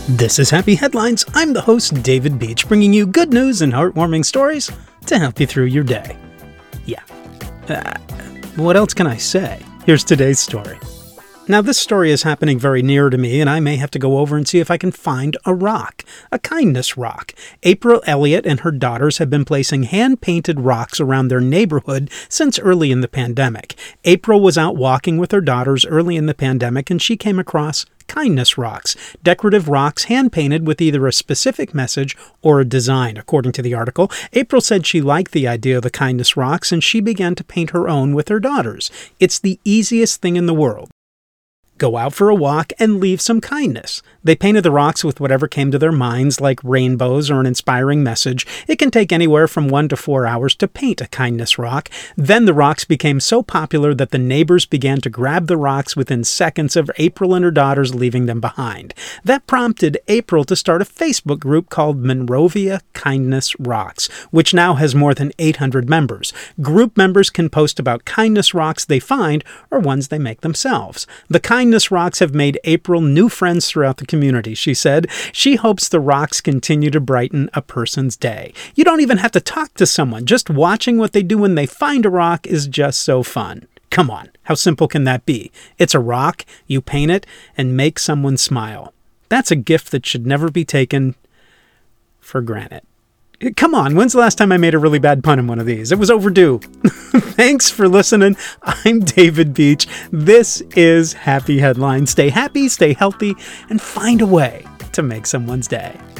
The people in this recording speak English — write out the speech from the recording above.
This is Happy Headlines. I'm the host, David Beach, bringing you good news and heartwarming stories to help you through your day. Yeah. What else can I say? Here's today's story. Now, this story is happening very near to me, and I may have to go over and see if I can find a rock, a kindness rock. April Elliott and her daughters have been placing hand-painted rocks around their neighborhood since early in the pandemic. April was out walking with her daughters early in the pandemic, and she came across kindness rocks, decorative rocks hand-painted with either a specific message or a design. According to the article, April said she liked the idea of the kindness rocks, and she began to paint her own with her daughters. It's the easiest thing in the world. Go out for a walk and leave some kindness. They painted the rocks with whatever came to their minds, like rainbows or an inspiring message. It can take anywhere from 1 to 4 hours to paint a kindness rock. Then the rocks became so popular that the neighbors began to grab the rocks within seconds of April and her daughters leaving them behind. That prompted April to start a Facebook group called Monrovia Kindness Rocks, which now has more than 800 members. Group members can post about kindness rocks they find or ones they make themselves. The kindness rocks have made April new friends throughout the community, she said. She hopes the rocks continue to brighten a person's day. You don't even have to talk to someone. Just watching what they do when they find a rock is just so fun. Come on, how simple can that be? It's a rock, you paint it, and make someone smile. That's a gift that should never be taken for granted. Come on, when's the last time I made a really bad pun in one of these? It was overdue. Thanks for listening. I'm David Beach. This is Happy Headlines. Stay happy, stay healthy, and find a way to make someone's day.